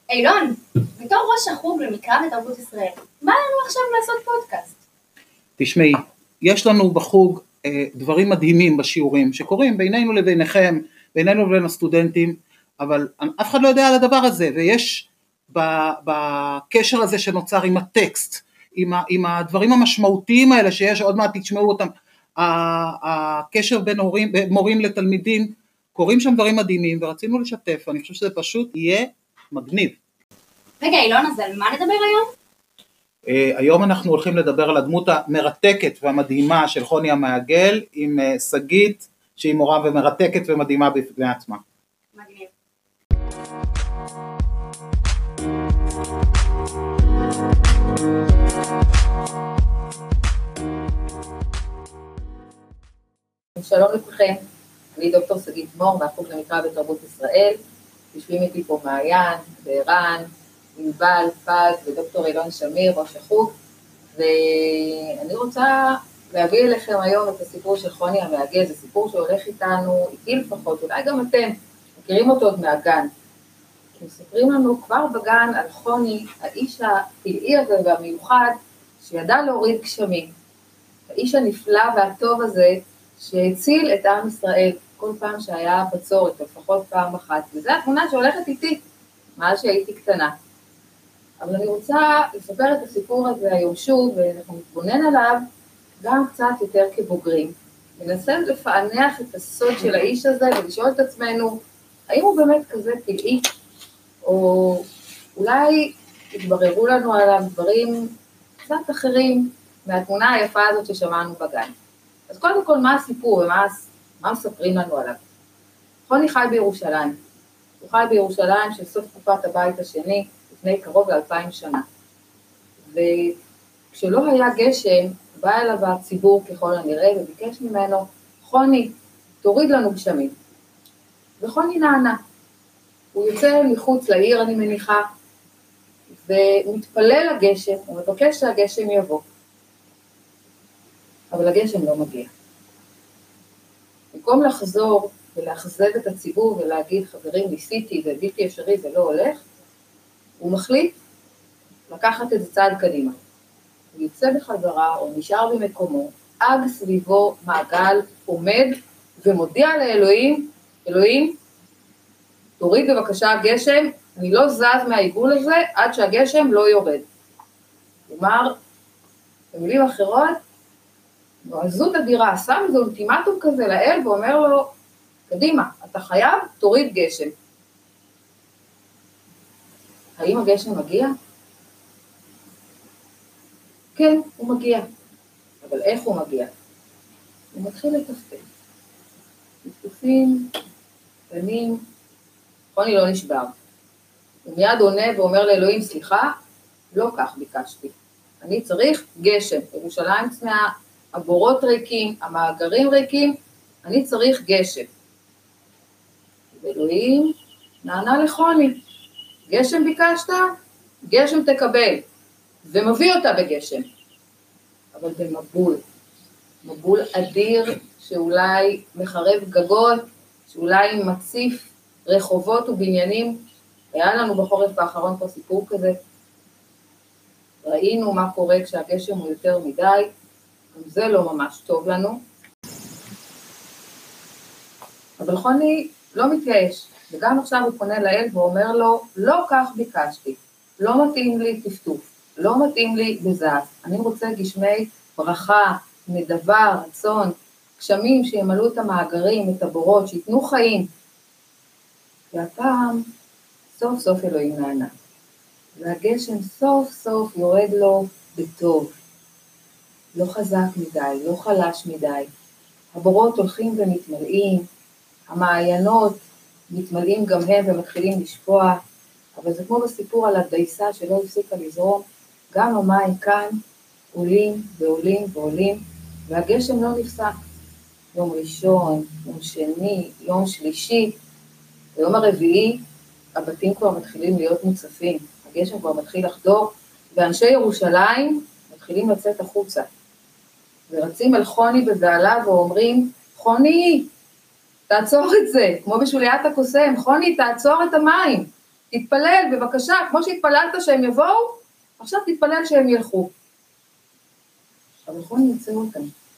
אילון, בתור ראש החוג למקרא ותרבות ישראל, מה לנו עכשיו לעשות פודקאסט? תשמעי, יש לנו בחוג דברים מדהימים בשיעורים שקורים בינינו לביניכם, בינינו לבין הסטודנטים, אבל אף אחד לא יודע על הדבר הזה, ויש בקשר הזה שנוצר עם הטקסט, עם הדברים המשמעותיים האלה שיש, עוד מעט תשמעו אותם, הקשר בין מורים לתלמידים, קורים שם דברים מדהימים ורצינו לשתף, אני חושב שזה פשוט יהיה מגניב. רגע אילון, אז על מה נדבר היום? היום אנחנו הולכים לדבר על הדמות המרתקת והמדהימה של חוני המעגל עם שגית שהיא מורה ומרתקת ומדהימה בפני עצמה. מגניב. שלום לכולכם, אני דוקטור שגית מור מהחוג למקרא ותרבות ישראל, יושבים איתי פה מעיין, וערן, ענבל, פז ודוקטור אילון שמיר, ראש החוג, ואני רוצה להביא אליכם היום את הסיפור של חוני המעגל, זה סיפור שהולך איתנו, איתי לפחות, אולי גם אתם מכירים אותו עוד מהגן, כי מספרים לנו כבר בגן על חוני, האיש הפלאי הזה והמיוחד, שידע להוריד גשמים, האיש הנפלא והטוב הזה, שהציל את עם ישראל כל פעם שהיה בצורת, לפחות פעם אחת, וזו התמונה שהולכת איתי, מאז שהייתי קטנה. אבל אני רוצה לספר את הסיפור הזה היום שוב, ואנחנו נתבונן עליו גם קצת יותר כבוגרים. ננסה לפענח את הסוד של האיש הזה, ולשאול את עצמנו, האם הוא באמת כזה פלאי, או אולי יתבררו לנו עליו דברים קצת אחרים, מהתמונה היפה הזאת ששמענו בגן. אז קודם כל, מה הסיפור ומה מספרים לנו עליו? חוני חי בירושלים. הוא חי בירושלים של סוף תקופת הבית השני, לפני קרוב ל2000 שנה. וכשלא היה גשם, בא אליו הציבור ככל הנראה, וביקש ממנו, חוני, תוריד לנו גשמים. וחוני נענה. הוא יוצא מחוץ לעיר, אני מניחה, ומתפלל לגשם, הוא מבקש שהגשם יבוא. אבל הגשם לא מגיע. במקום לחזור ולאכזב את הציבור ולהגיד, חברים, ניסיתי, זה בלתי אפשרי, זה לא הולך, הוא מחליט לקחת את זה צעד קדימה. הוא יוצא בחזרה או נשאר במקומו, אג סביבו מעגל עומד ומודיע לאלוהים, אלוהים, תוריד בבקשה הגשם, אני לא זז מהעיגול הזה עד שהגשם לא יורד. כלומר, במילים אחרות, נועזות אדירה, שם איזה אולטימטום כזה לאל ואומר לו, קדימה, אתה חייב, תוריד גשם. האם הגשם מגיע? כן, הוא מגיע. אבל איך הוא מגיע? הוא מתחיל לטפטף. טפטופים, קטנים, חוני לא נשבר. הוא מיד עונה ואומר לאלוהים, סליחה, לא כך ביקשתי. אני צריך גשם. ירושלים צמאה, הבורות ריקים, המאגרים ריקים, אני צריך גשם. ואלוהים נענה לחוני, גשם ביקשת, גשם תקבל, ומביא אותה בגשם. אבל במבול, מבול אדיר שאולי מחרב גגות, שאולי מציף רחובות ובניינים. היה לנו בחורף האחרון פה סיפור כזה, ראינו מה קורה כשהגשם הוא יותר מדי, גם זה לא ממש טוב לנו. אבל חוני לא מתייאש, וגם עכשיו הוא פונה לאל ואומר לו, לא כך ביקשתי, לא מתאים לי טפטוף, לא מתאים לי בזז, אני רוצה גשמי ברכה, נדבה, רצון, גשמים שימלאו את המאגרים, את הבורות, שיתנו חיים. והפעם סוף סוף אלוהים נענה, והגשם סוף סוף יורד לו בטוב. לא חזק מדי, לא חלש מדי. הבורות הולכים ומתמלאים, המעיינות מתמלאים גם הם ומתחילים לשפוע, אבל זה כמו בסיפור על הדייסה שלא הפסיקה לזרום, גם המים כאן עולים ועולים ועולים, והגשם לא נפסק. יום ראשון, יום שני, יום שלישי, ביום הרביעי הבתים כבר מתחילים להיות מוצפים, הגשם כבר מתחיל לחדור, ואנשי ירושלים מתחילים לצאת החוצה. ורצים אל חוני בבעלה ואומרים, חוני, תעצור את זה, כמו בשוליית הקוסם, חוני, תעצור את המים. תתפלל בבקשה, כמו שהתפללת שהם יבואו, עכשיו תתפלל שהם ילכו. אבל חוני יצא אותם.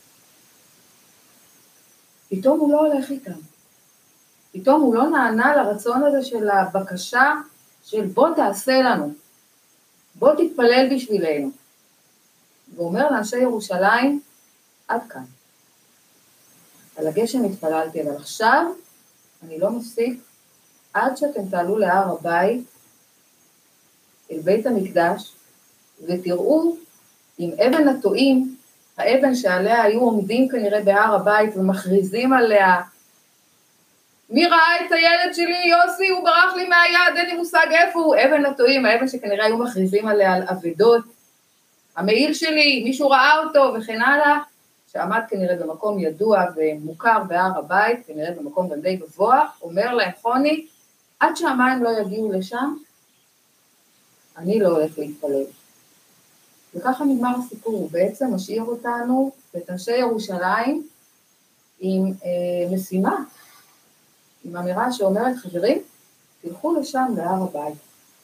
פתאום הוא לא הולך איתם. פתאום הוא לא נענה לרצון הזה של הבקשה של בוא תעשה לנו, בוא תתפלל בשבילנו. והוא אומר לאנשי ירושלים, עד כאן. על הגשם התפללתי, אבל עכשיו אני לא מפסיק עד שאתם תעלו להר הבית, אל בית המקדש, ותראו עם אבן הטועים, האבן שעליה היו עומדים כנראה בהר הבית ומכריזים עליה, מי ראה את הילד שלי, יוסי, הוא ברח לי מהיד, אין לי מושג איפה הוא, אבן הטועים, האבן שכנראה היו מכריזים עליה על אבדות, המעיל שלי, מישהו ראה אותו וכן הלאה, שעמד כנראה במקום ידוע ומוכר בהר הבית, כנראה במקום גם די גבוה, אומר להם חוני, עד שהמים לא יגיעו לשם, אני לא הולך להתפלל. וככה נגמר הסיפור, הוא בעצם משאיר אותנו, את אנשי ירושלים, עם משימה, עם אמירה שאומרת, חברים, תלכו לשם להר הבית.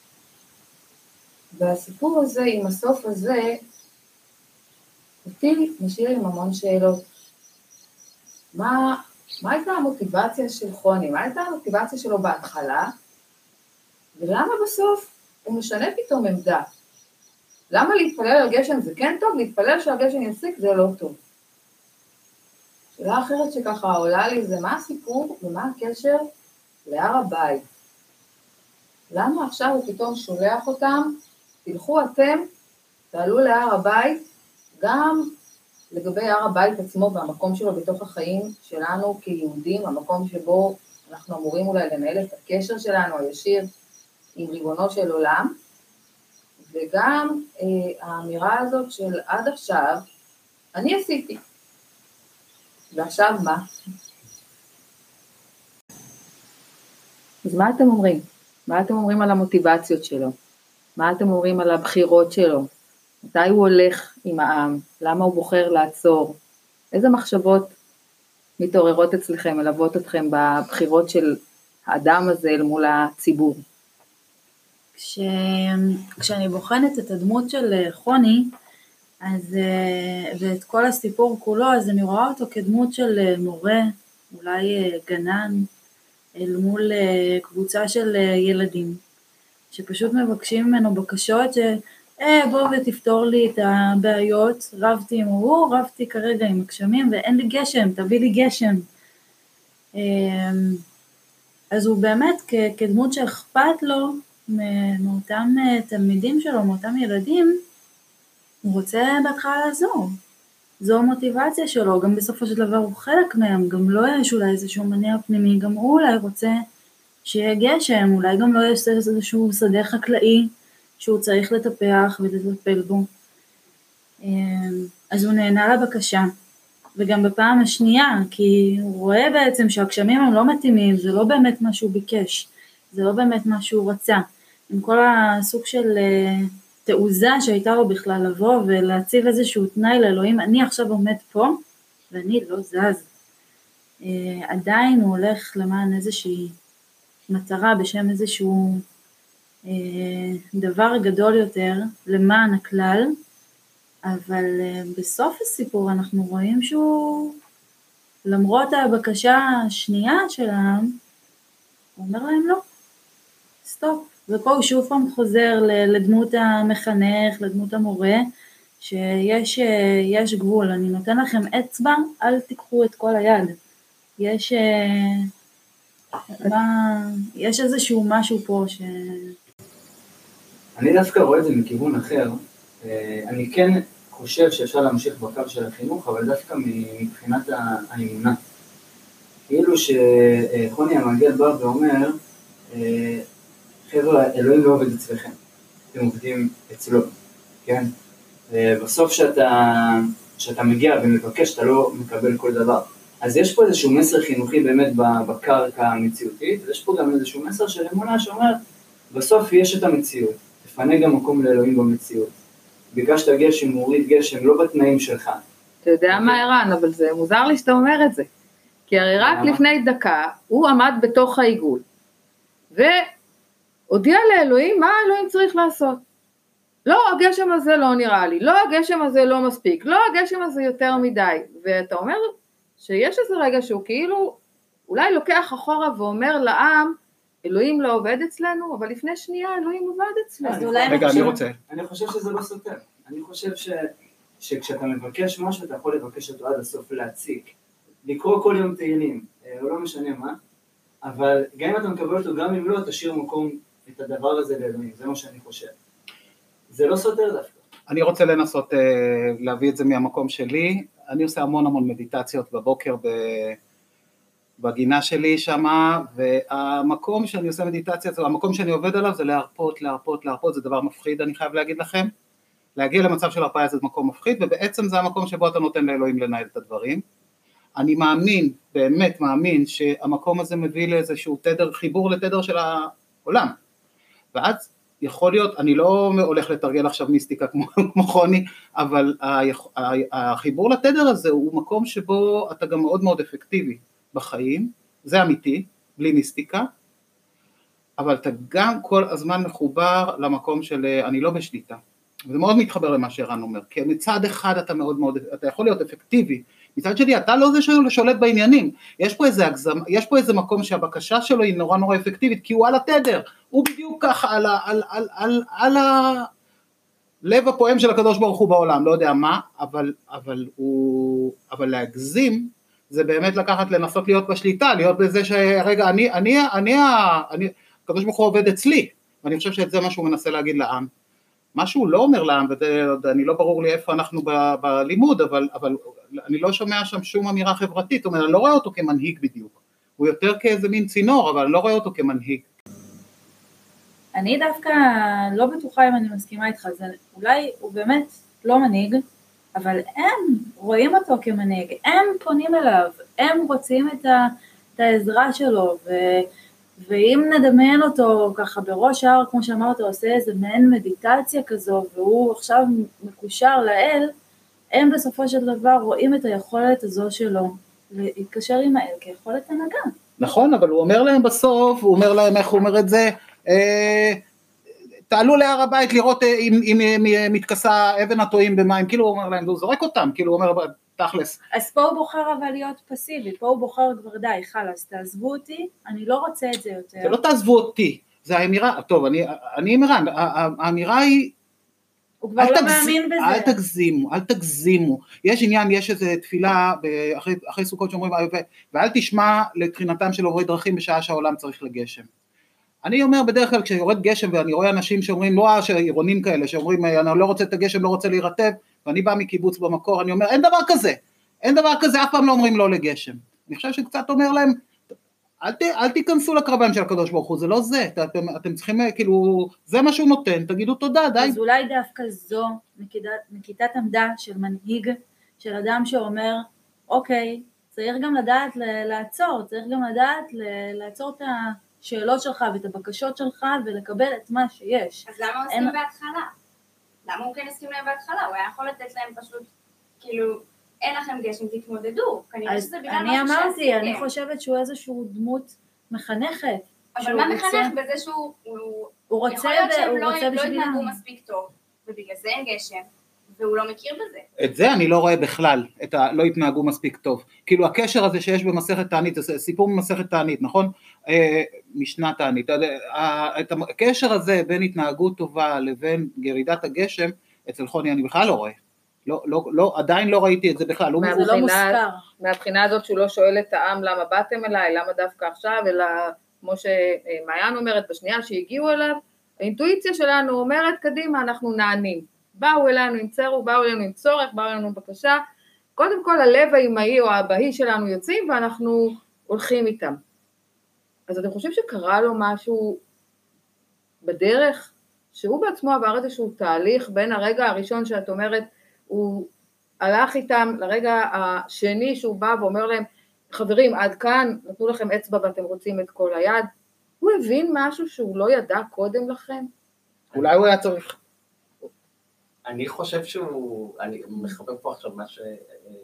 והסיפור הזה, עם הסוף הזה, אותי משאיר עם המון שאלות. מה הייתה המוטיבציה של חוני? מה הייתה המוטיבציה שלו בהתחלה? ולמה בסוף הוא משנה פתאום עמדה? למה להתפלל על גשם זה כן טוב? להתפלל שהגשם יפסיק זה לא טוב. שאלה אחרת שככה עולה לי זה מה הסיפור ומה הקשר להר הבית? למה עכשיו הוא פתאום שולח אותם? תלכו אתם, תעלו להר הבית, גם לגבי הר הבית עצמו והמקום שלו בתוך החיים שלנו כיהודים, המקום שבו אנחנו אמורים אולי לנהל את הקשר שלנו הישיר עם ריבונו של עולם, וגם האמירה הזאת של עד עכשיו, אני עשיתי, ועכשיו מה? אז מה אתם אומרים? מה אתם אומרים על המוטיבציות שלו? מה אתם אומרים על הבחירות שלו? מתי הוא הולך עם העם? למה הוא בוחר לעצור? איזה מחשבות מתעוררות אצלכם, מלוות אתכם בבחירות של האדם הזה אל מול הציבור? כשאני בוחנת את הדמות של חוני, אז, ואת כל הסיפור כולו, אז אני רואה אותו כדמות של מורה, אולי גנן, אל מול קבוצה של ילדים, שפשוט מבקשים ממנו בקשות בוא ותפתור לי את הבעיות, רבתי עם הוא, רבתי כרגע עם הגשמים, ואין לי גשם, תביא לי גשם. אז הוא באמת כדמות שאכפת לו מאותם תלמידים שלו, מאותם ילדים, הוא רוצה בהתחלה לעזור. זו המוטיבציה שלו, גם בסופו של דבר הוא חלק מהם, גם לא יש אולי איזשהו מניע פנימי, גם הוא אולי רוצה שיהיה גשם, אולי גם לא יש איזשהו שדה חקלאי שהוא צריך לטפח ולטפל בו. אז הוא נהנה לבקשה, וגם בפעם השנייה, כי הוא רואה בעצם שהגשמים הם לא מתאימים, זה לא באמת מה שהוא ביקש, זה לא באמת מה שהוא רצה, עם כל הסוג של תעוזה שהייתה לו בכלל לבוא ולהציב איזשהו תנאי לאלוהים, אני עכשיו עומד פה ואני לא זז. עדיין הוא הולך למען איזושהי מטרה בשם איזשהו דבר גדול יותר למען הכלל, אבל בסוף הסיפור אנחנו רואים שהוא, למרות הבקשה השנייה של העם, הוא אומר להם לא, סטופ. ופה הוא שוב פעם חוזר לדמות המחנך, לדמות המורה, שיש גבול, אני נותן לכם אצבע, אל תיקחו את כל היד. יש איזשהו משהו פה אני דווקא רואה את זה מכיוון אחר, אני כן חושב שאפשר להמשיך בקו של החינוך, אבל דווקא מבחינת האמונה. כאילו שחוני המעגל בא ואומר, חבר'ה, אלוהים לא עובד אצלכם, אתם עובדים אצלו, כן? בסוף שאתה מגיע ומבקש, אתה לא מקבל כל דבר. אז יש פה איזשהו מסר חינוכי באמת בקרקע המציאותית, ויש פה גם איזשהו מסר של אמונה שאומר, בסוף יש את המציאות, תפנה גם מקום לאלוהים במציאות. ביקשת גשם, מוריד גשם, לא בתנאים שלך. אתה יודע מה ערן, אבל זה מוזר לי שאתה אומר את זה. כי הרי רק לפני דקה, הוא עמד בתוך העיגול, הודיע לאלוהים מה אלוהים צריך לעשות. לא, הגשם הזה לא נראה לי, לא, הגשם הזה לא מספיק, לא, הגשם הזה יותר מדי. ואתה אומר שיש איזה רגע שהוא כאילו אולי לוקח אחורה ואומר לעם, אלוהים לא עובד אצלנו, אבל לפני שנייה אלוהים עובד אצלנו. רגע, אני רוצה. אני חושב שזה לא סותר. אני חושב שכשאתה מבקש משהו, אתה יכול לבקש אותו עד הסוף להציג. לקרוא כל יום תהילים, או לא משנה מה, אבל גם אם אתה מקבל אותו, גם אם לא, תשאיר מקום את הדבר הזה לאלוהים. זה מה שאני חושב. זה לא סותר דווקא. אני רוצה לנסות להביא את זה מהמקום שלי. אני עושה המון מדיטציות בבוקר בגינה שלי שמה, והמקום שאני עושה מדיטציה, המקום שאני עובד עליו זה להרפות, זה דבר מפחיד, אני חייב להגיד לכם. להגיע למצב של הרפאיה זה מקום מפחיד, ובעצם זה המקום שבו אתה נותן לאלוהים לנהל את הדברים. אני מאמין, באמת מאמין, שהמקום הזה מביא לאיזשהו תדר, חיבור לתדר של העולם. ואז יכול להיות, אני לא הולך לתרגל עכשיו מיסטיקה כמו חוני, אבל החיבור לתדר הזה הוא מקום שבו אתה גם מאוד אפקטיבי בחיים, זה אמיתי, בלי מיסטיקה, אבל אתה גם כל הזמן מחובר למקום של אני לא בשליטה. וזה מאוד מתחבר למה שערן אומר, כי מצד אחד אתה יכול להיות אפקטיבי, מצד שני אתה לא זה ששולט בעניינים, יש פה איזה מקום שהבקשה שלו היא נורא אפקטיבית, כי הוא על התדר, הוא בדיוק ככה על הלב הפועם של הקדוש ברוך הוא בעולם, לא יודע מה, אבל להגזים, זה באמת לנסות להיות בשליטה, להיות בזה שרגע, הקדוש ברוך הוא עובד אצלי, ואני חושב שאת זה מה שהוא מנסה להגיד לעם, מה שהוא לא אומר לעם, ואני לא ברור לי איפה אנחנו בלימוד, אבל אני לא שומע שם שום אמירה חברתית, זאת אומרת, אני לא רואה אותו כמנהיג בדיוק, הוא יותר כאיזה מין צינור, אבל אני לא רואה אותו כמנהיג. אני דווקא לא בטוחה אם אני מסכימה איתך, זה אולי הוא באמת לא מנהיג, אבל הם רואים אותו כמנהיג, הם פונים אליו, הם רוצים את העזרה שלו, ואם נדמיין אותו ככה בראש ההר, כמו שאמרת, עושה איזה מעין מדיטציה כזו, והוא עכשיו מקושר לאל, הם בסופו של דבר רואים את היכולת הזו שלו, להתקשר עם האל כיכולת הנהגה. נכון, אבל הוא אומר להם בסוף, הוא אומר להם, איך הוא אומר את זה, תעלו להר הבית לראות אם מתכסה אבן הטועים במים, כאילו הוא אומר להם, הוא זורק אותם, כאילו הוא אומר תכלס. אז פה הוא בוחר אבל להיות פסיבי, פה הוא בוחר כבר די, חלס, תעזבו אותי, אני לא רוצה את זה יותר. זה לא תעזבו אותי, זה האמירה, טוב, אני אמירן, האמירה היא, הוא כבר לא מאמין בזה. אל תגזימו, יש עניין, יש איזו תפילה אחרי סוכות שאומרים, ואל תשמע לתחינתם של עוברי דרכים בשעה שהעולם צריך לגשם. אני אומר בדרך כלל כשיורד גשם ואני רואה אנשים שאומרים, לא עירונים כאלה, שאומרים אני לא רוצה את הגשם, לא רוצה להירטב, ואני בא מקיבוץ במקור, אני אומר אין דבר כזה, אף פעם לא אומרים לא לגשם. אני חושב שקצת אומר להם, אל תיכנסו לקרביים של הקדוש ברוך הוא, זה לא זה, אתם צריכים כאילו, זה מה שהוא נותן, תגידו תודה, די. אז אולי דווקא זו נקיטת עמדה של מנהיג, של אדם שאומר, אוקיי, צריך גם לדעת לעצור, צריך גם לדעת לעצור את השאלות שלך ואת הבקשות שלך ולקבל את מה שיש. אז למה הוא הסכים בהתחלה? למה הוא כן הסכים להם בהתחלה? הוא היה יכול לתת להם פשוט, כאילו, אין לכם גשם, תתמודדו. כנראה שזה בגלל אני אמרתי, אני חושבת שהוא איזשהו דמות מחנכת. אבל מה מחנך בזה שהוא יכול להיות שהם לא התנהגו מספיק טוב, ובגלל זה אין גשם, והוא לא מכיר בזה. את זה אני לא רואה בכלל, לא התנהגו מספיק טוב. כאילו הקשר הזה שיש במסכת תענית, זה סיפור במסכת תענית, נכון? משנה תענית. את הקשר הזה בין התנהגות טובה לבין ירידת הגשם, אצל חוני אני בכלל לא רואה. לא, עדיין לא ראיתי את זה בכלל, זה לא מוזכר. מהבחינה הזאת שהוא לא שואל את העם למה באתם אליי, למה דווקא עכשיו, אלא כמו שמעיין אומרת בשנייה שהגיעו אליו, האינטואיציה שלנו אומרת קדימה אנחנו נענים, באו אלינו עם צרו, באו אלינו עם צורך, באו אלינו עם בקשה, קודם כל הלב האמאי או האבהי שלנו יוצאים ואנחנו הולכים איתם. אז אתם חושבים שקרה לו משהו בדרך, שהוא בעצמו עבר איזשהו תהליך בין הרגע הראשון שאת אומרת, הוא הלך איתם לרגע השני שהוא בא ואומר להם, חברים עד כאן, נתנו לכם אצבע ואתם רוצים את כל היד, הוא הבין משהו שהוא לא ידע קודם לכם? אולי הוא היה צריך. אני חושב אני מחבר פה עכשיו מה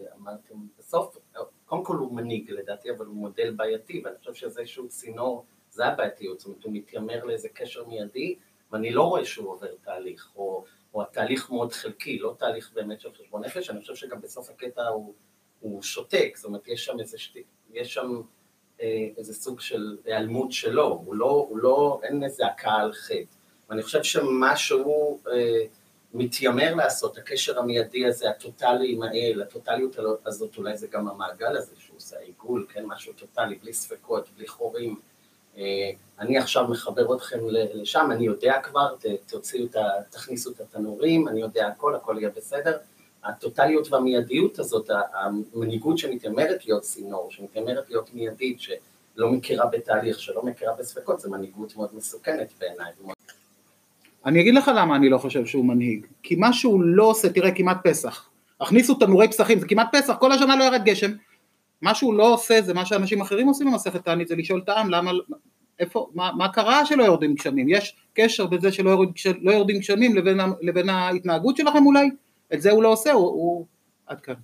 שאמרתם בסוף, קודם כל הוא מנהיג לדעתי, אבל הוא מודל בעייתי, ואני חושב שזה איזשהו צינור, זה הבעייתיות, זאת אומרת, הוא מתיימר לאיזה קשר מיידי, ואני לא רואה שהוא עובר תהליך, או התהליך מאוד חלקי, לא תהליך באמת של חשבון נפש, אני חושב שגם בסוף הקטע הוא שותק, זאת אומרת, יש שם איזה סוג של היעלמות שלו, הוא לא, אין איזה הקעה על חטא, ואני חושב שמה שהוא מתיימר לעשות, הקשר המיידי הזה, הטוטלי עם האל, הטוטליות הזאת, אולי זה גם המעגל הזה, שהוא עושה עיגול, כן, משהו טוטלי, בלי ספקות, בלי חורים, אני עכשיו מחבר אתכם לשם, אני יודע כבר, תכניסו את התנורים, אני יודע הכל יהיה בסדר, הטוטליות והמיידיות הזאת, המנהיגות שמתיימרת להיות סינור, שמתיימרת להיות מיידית, שלא מכירה בתהליך, שלא מכירה בספקות, זה מנהיגות מאוד מסוכנת בעיניי. אני אגיד לך למה אני לא חושב שהוא מנהיג, כי מה שהוא לא עושה, תראה, כמעט פסח, הכניסו תנורי פסחים, זה כמעט פסח, כל השנה לא ירד גשם, מה שהוא לא עושה זה מה שאנשים אחרים עושים במסכת תענית, זה לשאול את העם, למה, איפה, מה קרה שלא יורדים גשמים, יש קשר בזה שלא יורדים גשמים לבין ההתנהגות שלכם אולי, את זה הוא לא עושה, הוא עד כאן.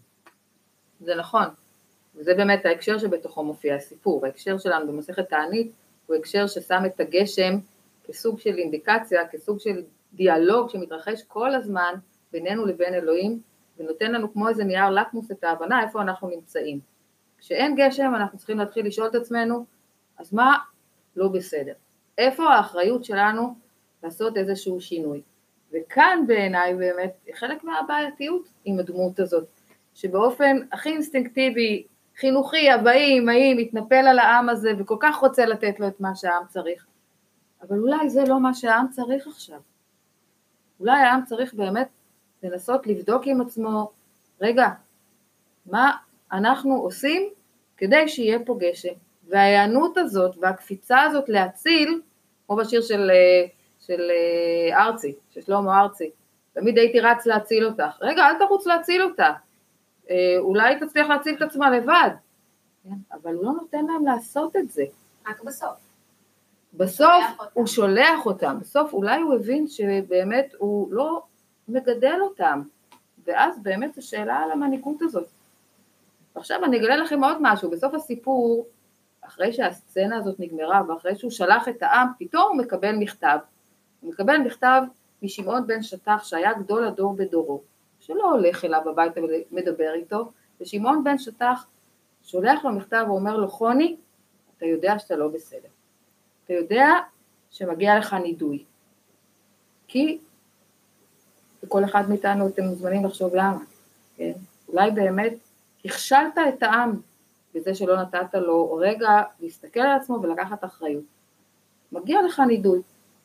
זה נכון, וזה באמת ההקשר שבתוכו מופיע הסיפור, ההקשר שלנו במסכת תענית, הוא הקשר ששם את הגשם כסוג של אינדיקציה, כסוג של דיאלוג שמתרחש כל הזמן בינינו לבין אלוהים, ונותן לנו כמו איזה נייר לקמוס את ההבנה איפה אנחנו נמצאים. כשאין גשם אנחנו צריכים להתחיל לשאול את עצמנו, אז מה לא בסדר? איפה האחריות שלנו לעשות איזשהו שינוי? וכאן בעיניי באמת חלק מהבעייתיות עם הדמות הזאת, שבאופן הכי אינסטינקטיבי, חינוכי, אבאי, אמאי, מתנפל על העם הזה וכל כך רוצה לתת לו את מה שהעם צריך. אבל אולי זה לא מה שהעם צריך עכשיו. אולי העם צריך באמת לנסות לבדוק עם עצמו, רגע, מה אנחנו עושים כדי שיהיה פה גשם? וההיענות הזאת והקפיצה הזאת להציל, כמו בשיר של ארצי, של שלמה ארצי, תמיד הייתי רץ להציל אותך. רגע, אל תרוץ להציל אותה. אולי תצליח להציל את עצמה לבד. כן? אבל הוא לא נותן להם לעשות את זה. רק בסוף. בסוף הוא שולח אותם, בסוף אולי הוא הבין שבאמת הוא לא מגדל אותם, ואז באמת השאלה על המנהיגות הזאת. עכשיו אני אגלה לכם עוד משהו, בסוף הסיפור, אחרי שהסצנה הזאת נגמרה, ואחרי שהוא שלח את העם, פתאום הוא מקבל מכתב, הוא מקבל מכתב משמעון בן שטח, שהיה גדול הדור בדורו, שלא הולך אליו הביתה ומדבר איתו, ושמעון בן שטח שולח לו מכתב ואומר לו, חוני, אתה יודע שאתה לא בסדר. אתה יודע שמגיע לך נידוי, כי וכל אחד מאיתנו אתם מוזמנים לחשוב למה, כן? אולי באמת הכשלת את העם בזה שלא נתת לו רגע להסתכל על עצמו ולקחת אחריות. מגיע לך נידוי.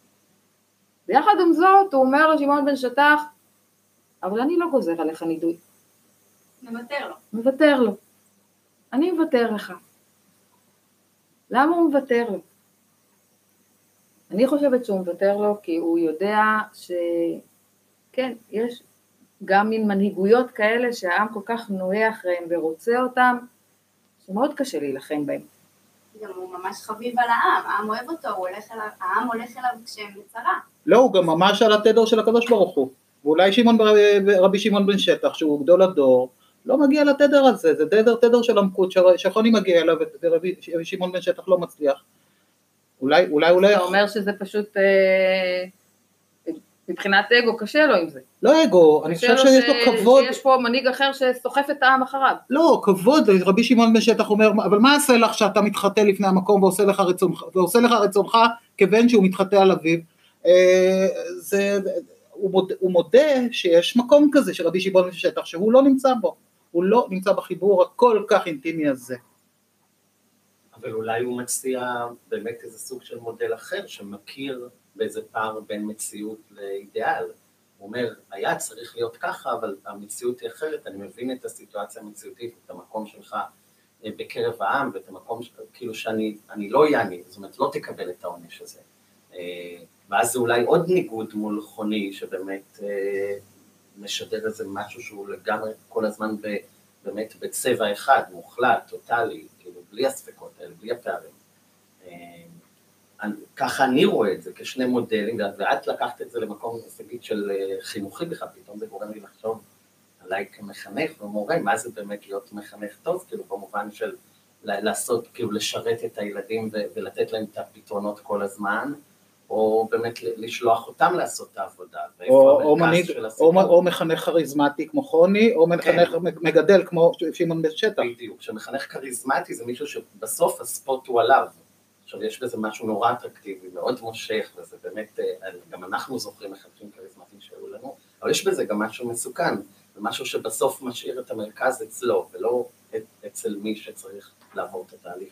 ויחד עם זאת הוא אומר לשמעון בן שטח, אבל אני לא גוזר עליך נידוי. מוותר לו. מוותר לו. אני מוותר לך. למה הוא מוותר לו? אני חושבת שהוא מוותר לו כי הוא יודע שכן, יש גם מין מנהיגויות כאלה שהעם כל כך נוהה אחריהם ורוצה אותם, שמאוד קשה להילחם בהם. גם הוא ממש חביב על העם, העם אוהב אותו, העם הולך אליו כשהם בצרה. לא, הוא גם ממש על התדר של הקדוש ברוך הוא. ואולי רבי שמעון בן שטח, שהוא גדול הדור, לא מגיע לתדר הזה, זה תדר של עמקות, שחוני מגיע אליו, ורבי שמעון בן שטח לא מצליח. אולי... אתה אומר שזה פשוט, מבחינת אגו, קשה לו עם זה. לא אגו, אני חושב שיש לו כבוד. שיש פה מנהיג אחר שסוחף את העם אחריו. לא, כבוד, רבי שמעון בן שטח אומר, אבל מה עשה לך שאתה מתחטא לפני המקום ועושה לך רצונך כבן שהוא מתחטא על אביו? הוא מודה שיש מקום כזה של רבי שמעון בן שטח, שהוא לא נמצא בו, הוא לא נמצא בחיבור הכל כך אינטימי הזה. אבל אולי הוא מציע באמת איזה סוג של מודל אחר, שמכיר באיזה פער בין מציאות לאידיאל. הוא אומר, היה צריך להיות ככה, אבל המציאות היא אחרת, אני מבין את הסיטואציה המציאותית, את המקום שלך בקרב העם, ואת המקום כאילו שאני לא יעני, זאת אומרת, לא תקבל את העונש הזה. ואז זה אולי עוד ניגוד מול חוני, שבאמת משדר איזה משהו שהוא לגמרי כל הזמן באמת בצבע אחד, מוחלט, טוטלי, כאילו בלי הספקות האלה, בלי הפערים. ככה אני רואה את זה כשני מודלים, ואת לקחת את זה למקום סגית של חינוכי בכלל, פתאום זה גורם לי לחשוב עליי כמחנך ומורה, מה זה באמת להיות מחנך טוב, כאילו במובן של לעשות, כאילו לשרת את הילדים ולתת להם את הפתרונות כל הזמן, או באמת לשלוח אותם לעשות את העבודה. או מחנך כריזמטי כמו חוני, או מחנך מגדל כמו שמעון בן שטח. בדיוק, שמחנך כריזמטי זה מישהו שבסוף הספוט הוא עליו. עכשיו יש בזה משהו נורא אטרקטיבי, מאוד מושך, וזה באמת, גם אנחנו זוכרים מחנכים כריזמטיים שהיו לנו, אבל יש בזה גם משהו מסוכן, ומשהו שבסוף משאיר את המרכז אצלו, ולא אצל מי שצריך לעבור את התהליך.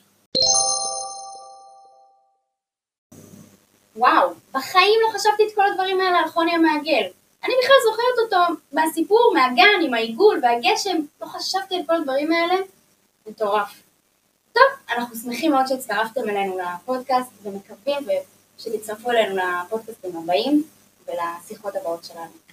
וואו, בחיים לא חשבתי את כל הדברים האלה על חוני המעגל. אני בכלל זוכרת אותו מהסיפור, מהגן, עם העיגול והגשם, לא חשבתי על כל הדברים האלה. מטורף. טוב, אנחנו שמחים מאוד שהצטרפתם אלינו לפודקאסט, ומקווים שתצטרפו אלינו לפודקאסטים הבאים ולשיחות הבאות שלנו.